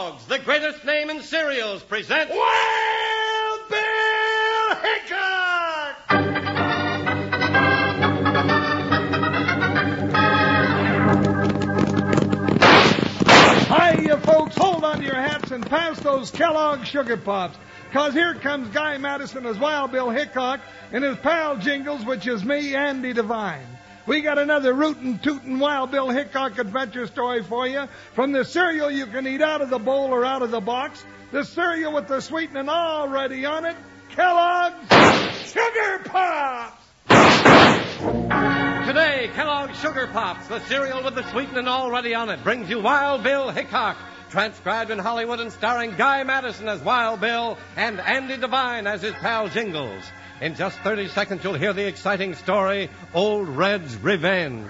Kellogg's, the greatest name in cereals, presents Wild Bill Hickok! Hiya, folks. Hold on to your hats and pass those Kellogg Sugar Pops. Because here comes Guy Madison as Wild Bill Hickok and his pal Jingles, which is me, Andy Devine. We got another rootin' tootin' Wild Bill Hickok adventure story for you. From the cereal you can eat out of the bowl or out of the box, the cereal with the sweetening already on it, Kellogg's Sugar Pops! Today, Kellogg's Sugar Pops, the cereal with the sweetening already on it, brings you Wild Bill Hickok, transcribed in Hollywood and starring Guy Madison as Wild Bill and Andy Devine as his pal Jingles. In just 30 seconds, you'll hear the exciting story, Old Red's Revenge.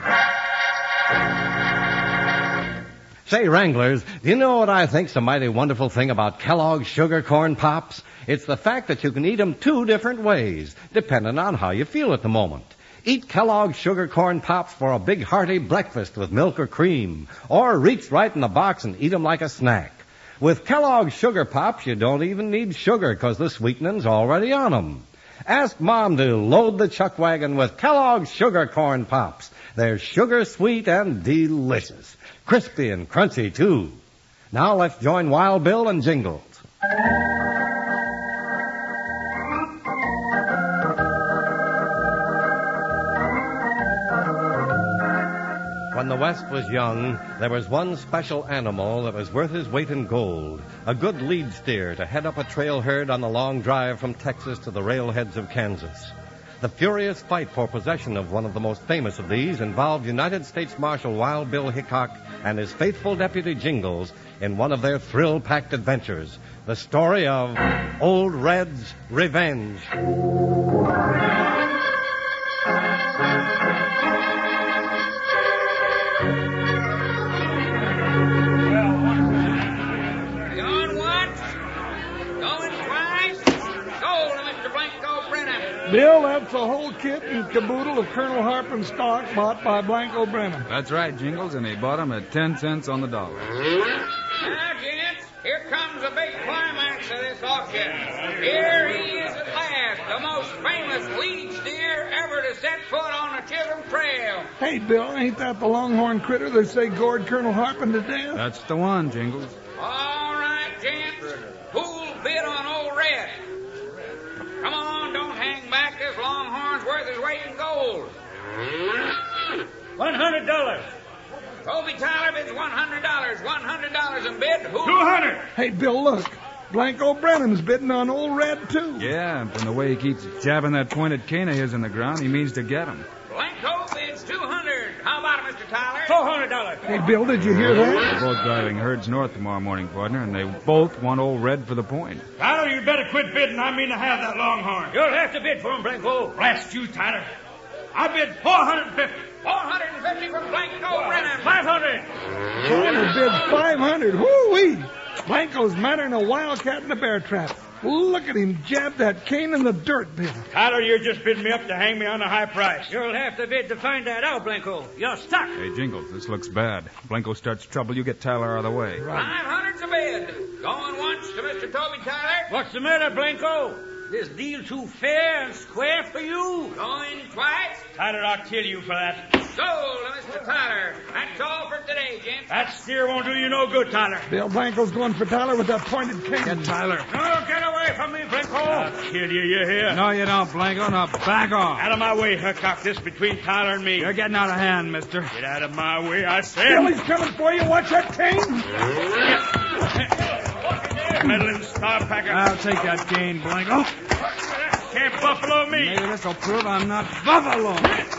Say, Wranglers, do you know what I think's a mighty wonderful thing about Kellogg's Sugar Corn Pops? It's the fact that you can eat them two different ways, depending on how you feel at the moment. Eat Kellogg's Sugar Corn Pops for a big hearty breakfast with milk or cream, or reach right in the box and eat them like a snack. With Kellogg's Sugar Pops, you don't even need sugar because the sweetening's already on them. Ask Mom to load the chuck wagon with Kellogg's Sugar Corn Pops. They're sugar sweet and delicious. Crispy and crunchy, too. Now let's join Wild Bill and Jingles. When the West was young, there was one special animal that was worth his weight in gold, a good lead steer to head up a trail herd on the long drive from Texas to the railheads of Kansas. The furious fight for possession of one of the most famous of these involved United States Marshal Wild Bill Hickok and his faithful deputy Jingles in one of their thrill-packed adventures, the story of Old Red's Revenge. Bill, that's the whole kit and caboodle of Colonel Harpin's stock bought by Blanco Brennan. That's right, Jingles, and he bought them at 10 cents on the dollar. Now, gents, here comes the big climax of this auction. Here he is at last, the most famous lead steer ever to set foot on the Chisholm Trail. Hey, Bill, ain't that the longhorn critter they say gored Colonel Harpin to death? That's the one, Jingles. All right, gents, who'll bid on Old Red? Come on, don't hang back. This longhorn's worth his weight in gold. $100. Toby Tyler bids $100. $100 and bid who? $200. Hey, Bill, look. Blanco Brennan's bidding on Old Red, too. Yeah, and from the way he keeps jabbing that pointed cane of his in the ground, he means to get him. Blanco bids $200. How about it, Mr. Tyler? $400. Hey, Bill, did you hear that? They're both driving herds north tomorrow morning, partner, and they both want Old Red for the point. Tyler, you better quit bidding. I mean to have that longhorn. You'll have to bid for him, Blanco. Blast you, Tyler. I bid $450. $450 from Blanco Brennan. $500. Tyler bids $500. Woo-wee. Blanco's madder than a wildcat in a bear trap. Look at him jab that cane in the dirt, Bill. Tyler, you're just bidding me up to hang me on a high price. You'll have to bid to find that out, Blanco. You're stuck. Hey, Jingles, this looks bad. Blanco starts trouble, you get Tyler out of the way. $500's a bid. Going once to Mr. Toby Tyler. What's the matter, Blanco? This deal too fair and square for you? Going twice. Tyler, I'll kill you for that. Sold to Mr. Tyler. That's all for today, gents. That steer won't do you no good, Tyler. Bill Blanco's going for Tyler with that pointed cane. Get Tyler. No, get away from me, Blanco. I'll kill you, you hear? No, you don't, Blanco. Now, back off. Out of my way, Hickok. This between Tyler and me. You're getting out of hand, mister. Get out of my way, I said. Bill, he's coming for you. Watch that cane. Meddling star packer. I'll take that cane, Blanco. Can't buffalo me. Maybe this'll prove I'm not buffalo.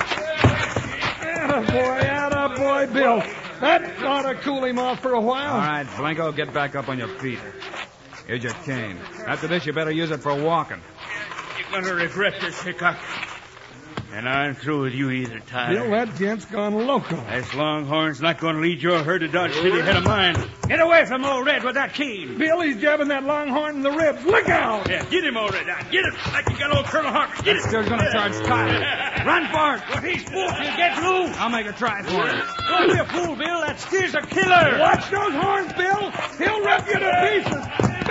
Attaboy, Bill. That ought to cool him off for a while. All right, Blanco, get back up on your feet. Here's your cane. After this, you better use it for walking. You're going to regret this, Hickok. And I'm through with you either, Tyler. Bill, that gent's gone loco. This longhorn's not going to lead your herd to Dodge City ahead of mine. Get away from Old Red with that cane. Bill, he's jabbing that longhorn in the ribs. Look out! Yeah, get him, Old Red. Get him like you got old Colonel Harpin. Get him. Steer's going to charge Tyler. Run for it. If he's fooled, he'll get through. I'll make a try for it. Don't be a fool, Bill. That That steer's a killer. Watch those horns, Bill. He'll rip you to pieces.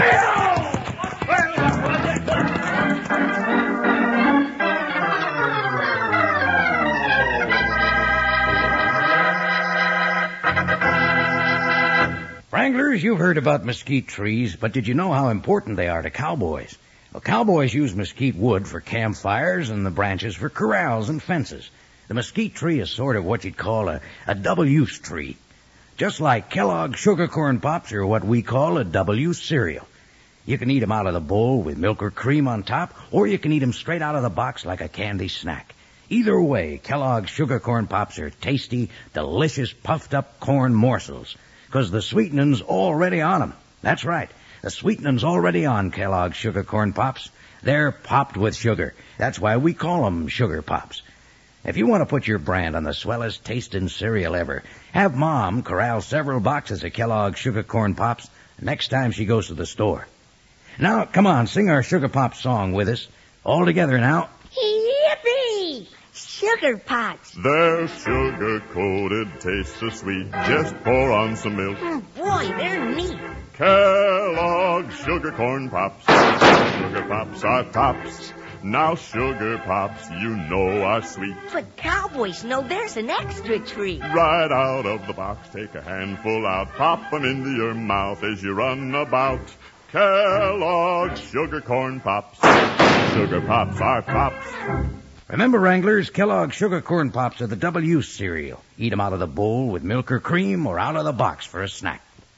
Wranglers, you've heard about mesquite trees, but did you know how important they are to cowboys? Well, cowboys use mesquite wood for campfires and the branches for corrals and fences. The mesquite tree is sort of what you'd call a double-use tree. Just like Kellogg's Sugar Corn Pops are what we call a double-use cereal. You can eat them out of the bowl with milk or cream on top, or you can eat them straight out of the box like a candy snack. Either way, Kellogg's Sugar Corn Pops are tasty, delicious, puffed-up corn morsels, 'cause the sweetening's already on them. That's right. The sweetening's already on Kellogg's Sugar Corn Pops. They're popped with sugar. That's why we call them Sugar Pops. If you want to put your brand on the swellest tasting cereal ever, have Mom corral several boxes of Kellogg's Sugar Corn Pops next time she goes to the store. Now, come on, sing our Sugar Pop song with us. All together now. Yippee! Sugar Pops. They're sugar-coated, taste so sweet. Just pour on some milk. Oh, boy, they're neat. Kellogg's Sugar Corn Pops. Sugar Pops are tops. Now Sugar Pops, you know, are sweet. But cowboys know there's an extra treat. Right out of the box, take a handful out. Pop them into your mouth as you run about. Kellogg's Sugar Corn Pops. Sugar Pops are tops. Remember, Wranglers, Kellogg's Sugar Corn Pops are the double-use cereal. Eat them out of the bowl with milk or cream or out of the box for a snack.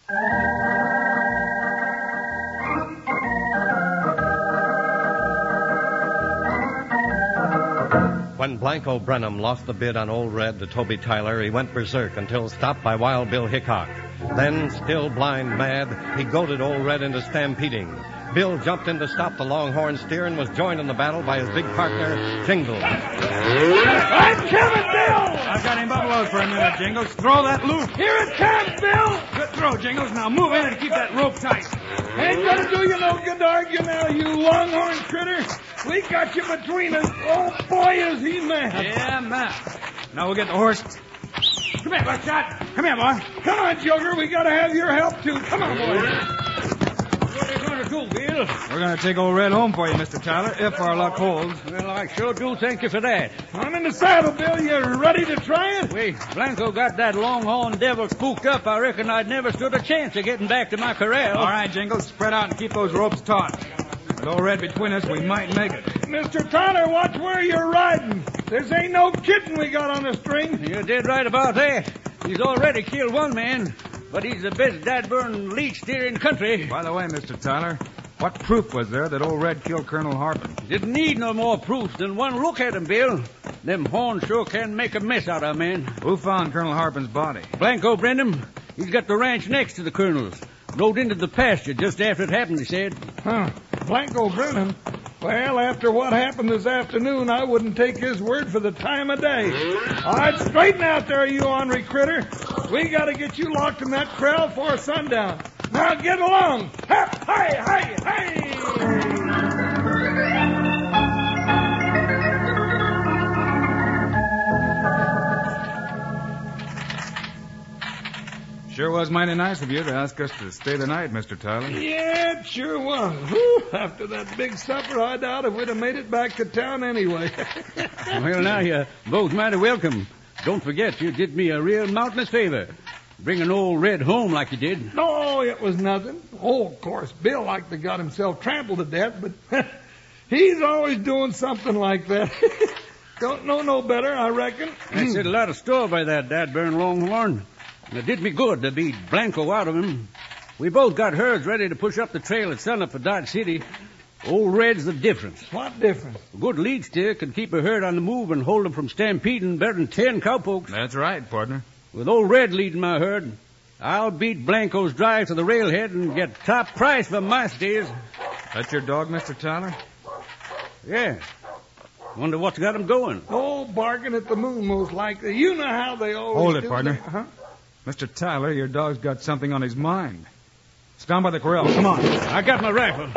When Blanco Brenham lost the bid on Old Red to Toby Tyler, he went berserk until stopped by Wild Bill Hickok. Then, still blind mad, he goaded Old Red into stampeding. Bill jumped in to stop the Longhorn steer and was joined in the battle by his big partner, Jingles. I'm coming, Bill! I've got him buffaloed for a minute, Jingles. Throw that loop. Here it comes, Bill! Good throw, Jingles. Now move in and keep that rope tight. Ain't gonna do you no good to argue now, you longhorn critter. We got you between us. Oh, boy, is he mad. Yeah, man. Now we'll get the horse. Come here, Buckshot. Come here, boy. Come on, Joker. We gotta have your help, too. Come on, boy. What are you going to do, Bill? We're going to take Old Red home for you, Mr. Tyler, if our luck holds. Well, I sure do thank you for that. I'm in the saddle, Bill. You ready to try it? Wait, Blanco got that longhorn devil spooked up. I reckon I'd never stood a chance of getting back to my corral. All right, Jingles, spread out and keep those ropes taut. With Old Red between us, we might make it. Mr. Tyler, watch where you're riding. This ain't no kidding we got on the string. You're dead right about that. He's already killed one man, but he's the best dadburn lead steer in the country. By the way, Mr. Tyler, what proof was there that Old Red killed Colonel Harpin? Didn't need no more proof than one look at him, Bill. Them horns sure can make a mess out of a man. Who found Colonel Harpin's body? Blanco Brenham. He's got the ranch next to the Colonel's. Rode into the pasture just after it happened, he said. Huh. Blanco Brenham? Well, after what happened this afternoon, I wouldn't take his word for the time of day. All right, straighten out there, you ornery critter. We got to get you locked in that corral before sundown. Now get along. Hey, hey, hey! Sure was mighty nice of you to ask us to stay the night, Mr. Tyler. Yeah, it sure was. Whew, after that big supper, I doubt if we'd have made it back to town anyway. Well, now, you're both mighty welcome. Don't forget, you did me a real mountainous favor. Bringing Old Red home like you did. No, it was nothing. Oh, of course, Bill like to got himself trampled to death, but he's always doing something like that. Don't know no better, I reckon. I set a lot of store by that dadburn Longhorn. And it did me good to beat Blanco out of him. We both got herds ready to push up the trail at sunup for Dodge City. Old Red's the difference. What difference? A good lead steer can keep a herd on the move and hold them from stampeding better than 10 cowpokes. That's right, partner. With Old Red leading my herd, I'll beat Blanco's drive to the railhead and get top price for my steers. That's your dog, Mr. Tyler? Yeah. Wonder what's got him going. Oh, barking at the moon, most likely. You know how they always Hold it, do. partner. Huh? Mr. Tyler, your dog's got something on his mind. It's down by the corral. Come on. I got my rifle.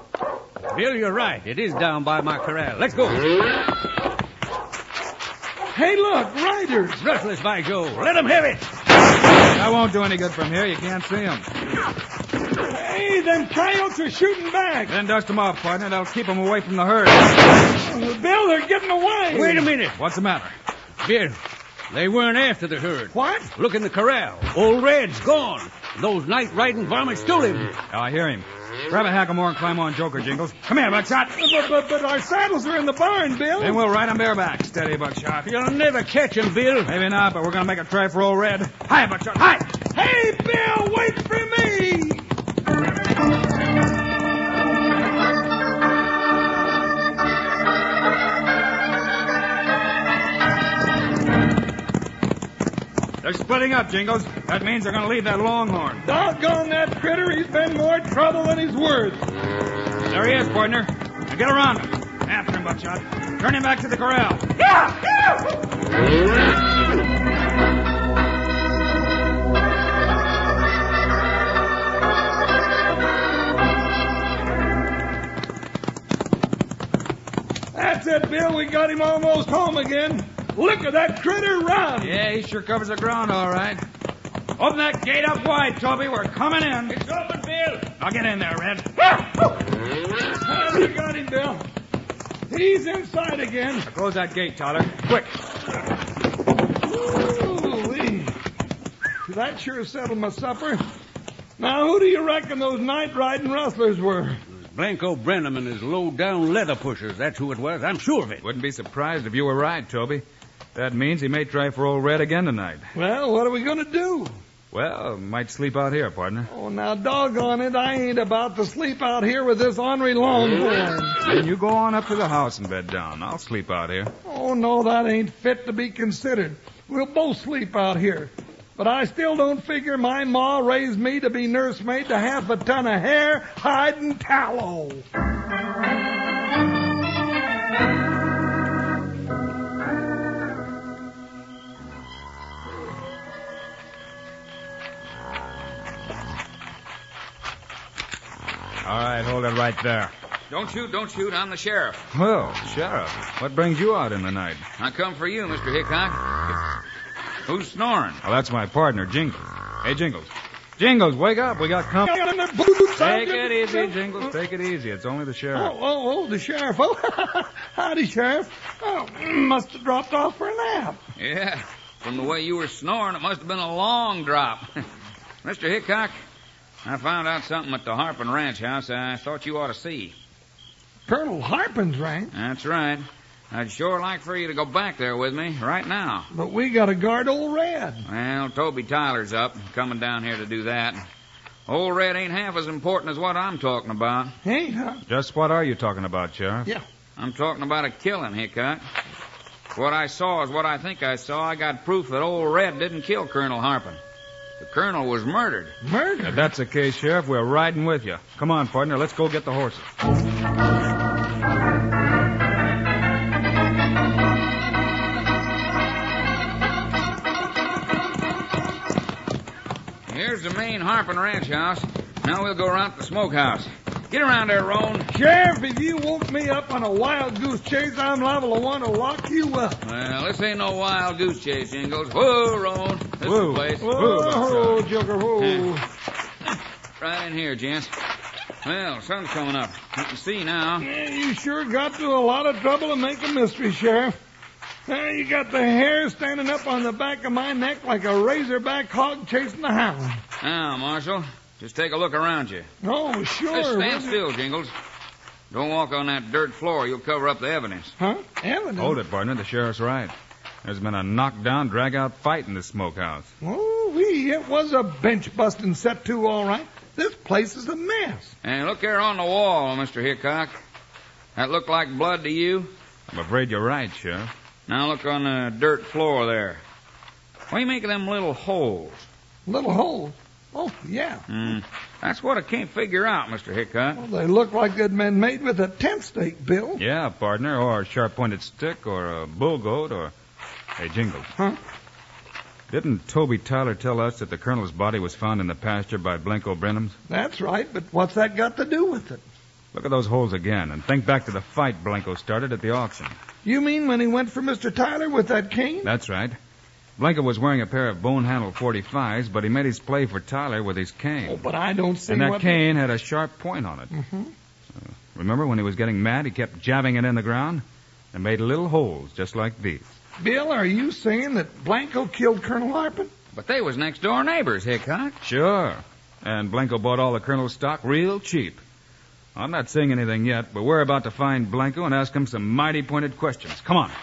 Bill, you're right. It is down by my corral. Let's go. Hey, look, riders. Rustlers, by Joe. Let 'em have it. That won't do any good from here. You can't see them. Hey, them coyotes are shooting back. Then dust them off, partner. That'll keep them away from the herd. Bill, they're getting away. Wait a minute. What's the matter? Bill, they weren't after the herd. What? Look in the corral. Old Red's gone. Those night riding varmints stole him. Oh, I hear him. Grab a hackamore and climb on Joker, Jingles. Come here, Buckshot. But our saddles are in the barn, Bill. Then we'll ride on bareback. Steady, Buckshot. You'll never catch him, Bill. Maybe not, but we're going to make a try for Old Red. Hi, Buckshot. Hi! Hey, Bill, wait for me. They're splitting up, Jingles. That means they're going to leave that Longhorn. Doggone that critter. He's been more trouble than he's worth. There he is, partner. Now get around him. After him, Buckshot. Turn him back to the corral. That's it, Bill. We got him almost home again. Look at that critter run. Yeah, he sure covers the ground all right. Open that gate up wide, Toby. We're coming in. It's open, Bill. Now get in there, Red. We got him, Bill. He's inside again. Now close that gate, Tyler. Quick. Ooh-wee. That sure settled my supper. Now, who do you reckon those night-riding rustlers were? Blanco Brenham and his low-down leather pushers. That's who it was. I'm sure of it. Wouldn't be surprised if you were right, Toby. That means he may try for Old Red again tonight. Well, what are we going to do? Well, might sleep out here, partner. Oh, now, doggone it, I ain't about to sleep out here with this ornery Longhorn. Then you go on up to the house and bed down. I'll sleep out here. Oh, no, that ain't fit to be considered. We'll both sleep out here. But I still don't figure my ma raised me to be nursemaid to half a ton of hair, hide, and tallow. All right, hold it right there. Don't shoot. I'm the sheriff. Well, Sheriff, what brings you out in the night? I come for you, Mr. Hickok. Who's snoring? Well, that's my partner, Jingles. Hey, Jingles. Jingles, wake up. We got company. Take it easy, Jingles. Take it easy. It's only the sheriff. Oh, the sheriff. Oh, howdy, Sheriff. Oh, must have dropped off for a nap. Yeah, from the way you were snoring, it must have been a long drop. Mr. Hickok, I found out something at the Harpin Ranch house I thought you ought to see. Colonel Harpin's ranch? That's right. I'd sure like for you to go back there with me right now. But we got to guard Old Red. Well, Toby Tyler's up, coming down here to do that. Old Red ain't half as important as what I'm talking about. Ain't, huh? Just what are you talking about, Sheriff? Yeah. I'm talking about a killing, Hickok. What I saw is what I think I saw. I got proof that Old Red didn't kill Colonel Harpin. The colonel was murdered. Murdered? If that's the case, Sheriff, we're riding with you. Come on, partner. Let's go get the horses. Here's the main Harpin Ranch house. Now we'll go around to the smokehouse. Get around there, Roan. Sheriff, if you woke me up on a wild goose chase, I'm liable to want to lock you up. Well, this ain't no wild goose chase, Jingles. Whoa, Roan. This Whoa. is the place. Whoa, Joker, whoa. Right in here, gents. Well, sun's coming up. You can see now. Yeah, you sure got through a lot of trouble to make a mystery, Sheriff. You got the hair standing up on the back of my neck like a razorback hog chasing a hound. Now, Marshal, just take a look around you. Oh, sure. Just stand still, Jingles. Don't walk on that dirt floor. You'll cover up the evidence. Huh? Evidence? Hold it, partner. The sheriff's right. There's been a knockdown, drag-out fight in this smokehouse. Oh, it was a bench-busting set to, all right. This place is a mess. And look there on the wall, Mr. Hickok. That look like blood to you? I'm afraid you're right, Sheriff. Now look on the dirt floor there. What do you make of them little holes? Little holes? Oh, yeah. That's what I can't figure out, Mr. Hickok. Well, they look like they'd been made with a tent stake, Bill. Yeah, partner, or a sharp-pointed stick, or a bull goat, or... Hey, Jingles. Huh? Didn't Toby Tyler tell us that the colonel's body was found in the pasture by Blanco Brenham's? That's right, but what's that got to do with it? Look at those holes again, and think back to the fight Blanco started at the auction. You mean when he went for Mr. Tyler with that cane? That's right. Blanco was wearing a pair of bone-handled .45s, but he made his play for Tyler with his cane. Oh, but I don't see And that cane had a sharp point on it. Mm-hmm. Remember when he was getting mad, he kept jabbing it in the ground and made little holes just like these. Bill, are you saying that Blanco killed Colonel Harpin? But they was next-door neighbors, Hickok. Sure. And Blanco bought all the Colonel's stock real cheap. I'm not saying anything yet, but we're about to find Blanco and ask him some mighty pointed questions. Come on.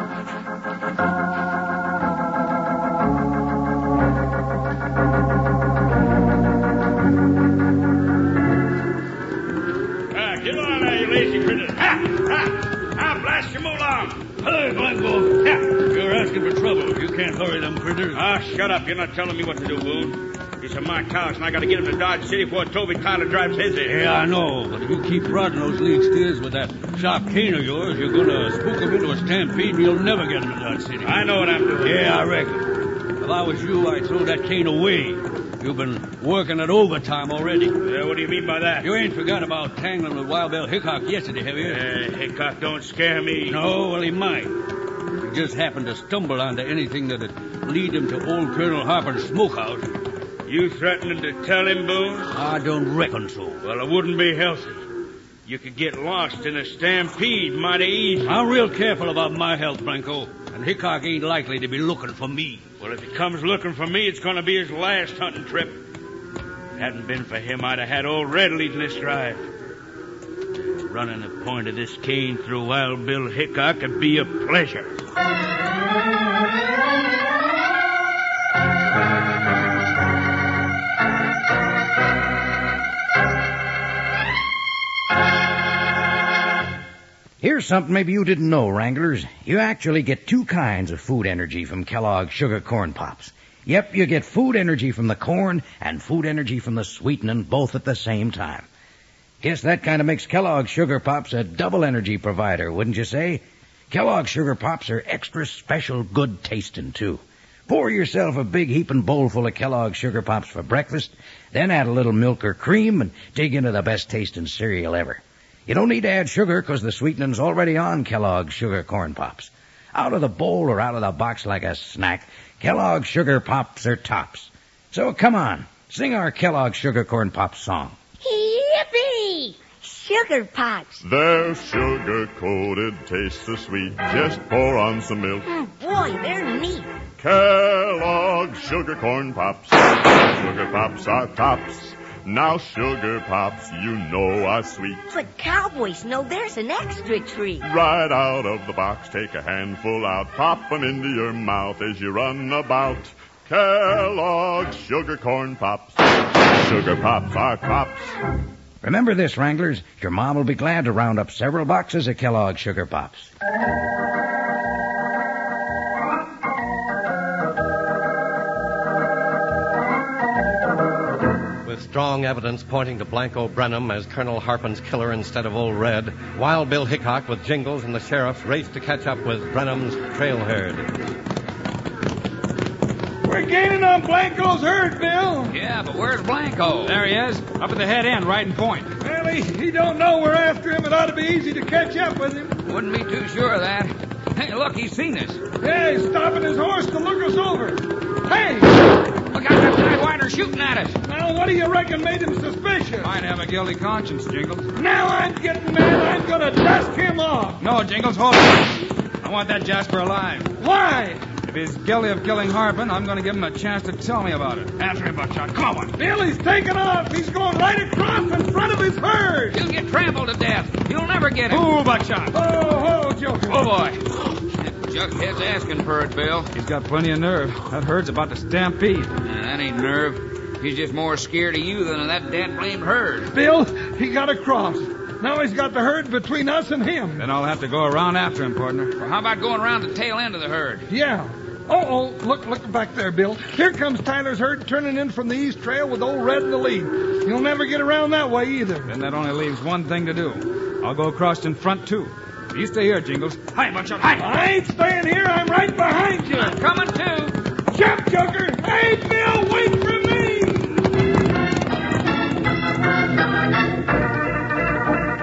Get on there, you lazy critters. I'll blast your along. Hey, Blanco. You're asking for trouble. You can't hurry them critters. Shut up. You're not telling me what to do, Boone. These are my cows, and I got to get them to Dodge City before Toby Tyler drives his in. Yeah, I know, but if you keep prodding those lead steers with that sharp cane of yours, you're going to spook them into a stampede, and you'll never get them to Dodge City. I know what I'm doing. Yeah, I reckon. If I was you, I'd throw that cane away. You've been working at overtime already. What do you mean by that? You ain't forgot about tangling with Wild Bill Hickok yesterday, have you? Hickok don't scare me. No, well, he might. He just happened to stumble onto anything that'd lead him to old Colonel Harper's smokehouse. You threatening to tell him, Boone? I don't reckon so. Well, it wouldn't be healthy. You could get lost in a stampede mighty easy. I'm real careful about my health, Blanco, and Hickok ain't likely to be looking for me. Well, if he comes looking for me, it's going to be his last hunting trip. If it hadn't been for him, I'd have had old Red leading this drive. Running the point of this cane through Wild Bill Hickok would be a pleasure. Here's something maybe you didn't know, Wranglers. You actually get two kinds of food energy from Kellogg's Sugar Corn Pops. Yep, you get food energy from the corn and food energy from the sweetening both at the same time. Guess that kind of makes Kellogg's Sugar Pops a double energy provider, wouldn't you say? Kellogg's Sugar Pops are extra special good tasting, too. Pour yourself a big heaping bowl full of Kellogg's Sugar Pops for breakfast, then add a little milk or cream and dig into the best tasting cereal ever. You don't need to add sugar because the sweetening's already on Kellogg's Sugar Corn Pops. Out of the bowl or out of the box like a snack, Kellogg's Sugar Pops are tops. So come on, sing our Kellogg's Sugar Corn Pops song. Yippee! Sugar Pops. They're sugar-coated, taste so sweet. Just pour on some milk. Boy, they're neat. Kellogg's Sugar Corn Pops. Sugar Pops are tops. Now Sugar Pops, you know, are sweet. But cowboys know there's an extra treat. Right out of the box, take a handful out, pop 'em into your mouth as you run about. Kellogg's Sugar Corn Pops. Sugar Pops are tops. Remember this, Wranglers. Your mom will be glad to round up several boxes of Kellogg's Sugar Pops. With strong evidence pointing to Blanco Brenham as Colonel Harpin's killer instead of Old Red, Wild Bill Hickok with Jingles and the sheriffs raced to catch up with Brenham's trail herd. We're gaining on Blanco's herd, Bill. Yeah, but where's Blanco? There he is, up at the head end, right in point. Well, he don't know we're after him. It ought to be easy to catch up with him. Wouldn't be too sure of that. Hey, look, he's seen us. Yeah, he's stopping his horse to look us over. Hey! Look out, that sidewinder shooting at us. Now, what do you reckon made him suspicious? Might have a guilty conscience, Jingles. Now I'm getting mad. I'm going to dust him off. No, Jingles, hold on. I want that Jasper alive. Why? If he's guilty of killing Harpin, I'm going to give him a chance to tell me about it. After him, Buckshot. Come on. Bill, he's taking off. He's going right across in front of his herd. He'll get trampled to death. You'll never get him. Ooh, Buckshot. Oh, Joker. Oh, boy. Jughead's asking for it, Bill. He's got plenty of nerve. That herd's about to stampede. That ain't nerve. He's just more scared of you than of that dad-blamed herd. Bill, he got across. Now he's got the herd between us and him. Then I'll have to go around after him, partner. Well, how about going around the tail end of the herd? Yeah. Oh, look back there, Bill. Here comes Tyler's herd turning in from the east trail with Old Red in the lead. You'll never get around that way either. Then that only leaves one thing to do. I'll go across in front, too. You stay here, Jingles. Hi, Buckshot. Hi. I ain't staying here. I'm right behind you. I'm coming, too. Jump, Joker. Hey, Bill, wait for me.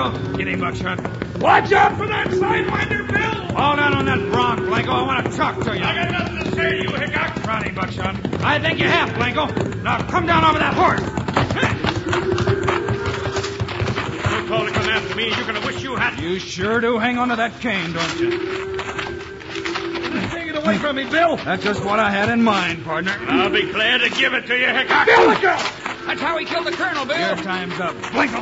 Blanco. Get him, Buckshot. Watch out for that sidewinder, Bill! Hold on that bronc, Blanco. I want to talk to you. I got nothing to say to you, Hickok. Run him, Buckshot. I think you have, Blanco. Now come down over that horse. Don't call to come after me. You're going to wish you had... You sure do hang on to that cane, don't you? Take it away from me, Bill! That's just what I had in mind, partner. I'll be glad to give it to you, Hickok. Bill, look out! That's how he killed the colonel, Bill. Your time's up. Blanco.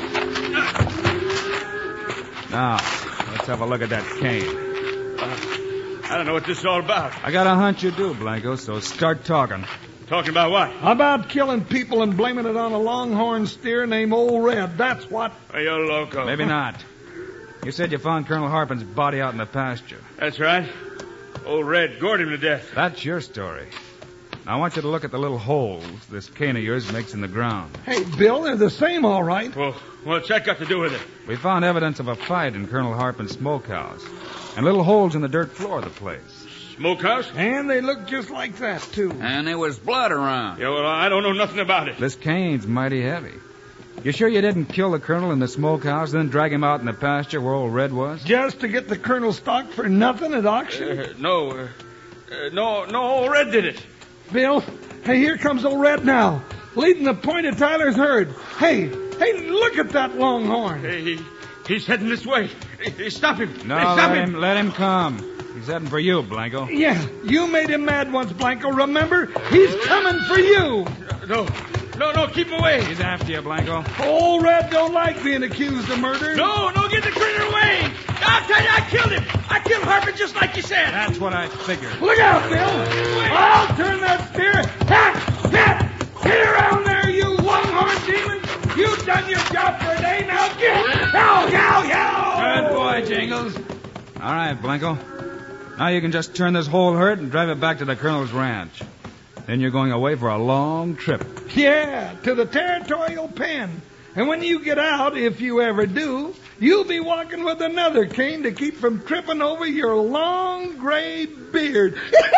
Now, let's have a look at that cane. I don't know what this is all about. I got a hunch you do, Blanco, so start talking. Talking about what? About killing people and blaming it on a longhorn steer named Old Red. That's what. Are you loco? Maybe not. You said you found Colonel Harpin's body out in the pasture. That's right. Old Red gored him to death. That's your story. Now, I want you to look at the little holes this cane of yours makes in the ground. Hey, Bill, they're the same, all right. Well, what's that got to do with it? We found evidence of a fight in Colonel Harpin's smokehouse, and little holes in the dirt floor of the place. Smokehouse? And they look just like that, too. And there was blood around. Yeah, well, I don't know nothing about it. This cane's mighty heavy. You sure you didn't kill the colonel in the smokehouse, then drag him out in the pasture where Old Red was? Just to get the colonel's stock for nothing at auction? No, Old Red did it. Bill, hey, here comes Old Red now, leading the point of Tyler's herd. Hey, look at that longhorn. Hey, he's heading this way. Hey, stop him. No, Hey, stop him. let him come. He's heading for you, Blanco. Yeah, you made him mad once, Blanco, remember? He's coming for you. No, keep him away. He's after you, Blanco. Old Red don't like being accused of murder. No, get the critter away. I'll tell you, I killed him. I killed Harpin just like you said. That's what I figured. Look out, Bill. I'll turn that steer. Pat! Get around there, you longhorn demon. You've done your job for a day. Now get. Yow. Good boy, Jingles. All right, Blanco. Now you can just turn this whole herd and drive it back to the colonel's ranch. Then you're going away for a long trip. Yeah, to the territorial pen. And when you get out, if you ever do, you'll be walking with another cane to keep from tripping over your long gray beard.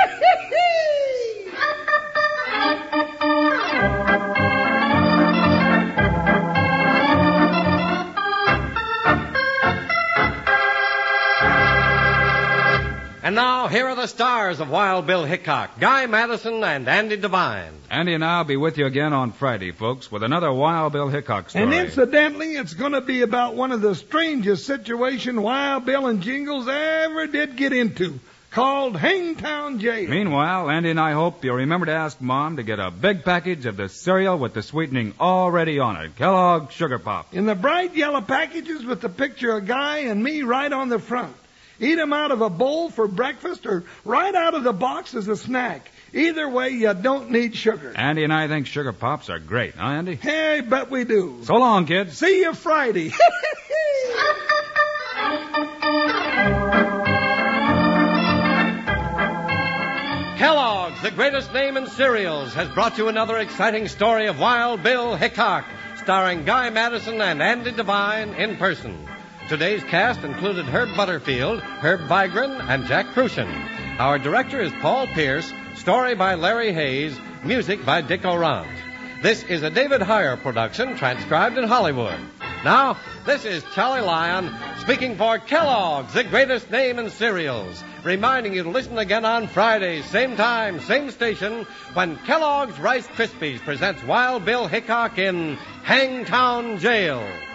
And now, here are the stars of Wild Bill Hickok, Guy Madison and Andy Devine. Andy and I'll be with you again on Friday, folks, with another Wild Bill Hickok story. And incidentally, it's going to be about one of the strangest situations Wild Bill and Jingles ever did get into, called Hangtown Jail. Meanwhile, Andy and I hope you'll remember to ask Mom to get a big package of the cereal with the sweetening already on it, Kellogg's Sugar Pop. In the bright yellow packages with the picture of Guy and me right on the front. Eat 'em out of a bowl for breakfast or right out of the box as a snack. Either way, you don't need sugar. Andy and I think Sugar Pops are great, huh, Andy? Hey, bet we do. So long, kids. See you Friday. Kellogg's, the greatest name in cereals, has brought you another exciting story of Wild Bill Hickok, starring Guy Madison and Andy Devine in person. Today's cast included Herb Butterfield, Herb Vigran, and Jack Crucian. Our director is Paul Pierce, story by Larry Hayes, music by Dick Orant. This is a David Heyer production, transcribed in Hollywood. Now, this is Charlie Lyon, speaking for Kellogg's, the greatest name in cereals, reminding you to listen again on Friday, same time, same station, when Kellogg's Rice Krispies presents Wild Bill Hickok in Hangtown Jail.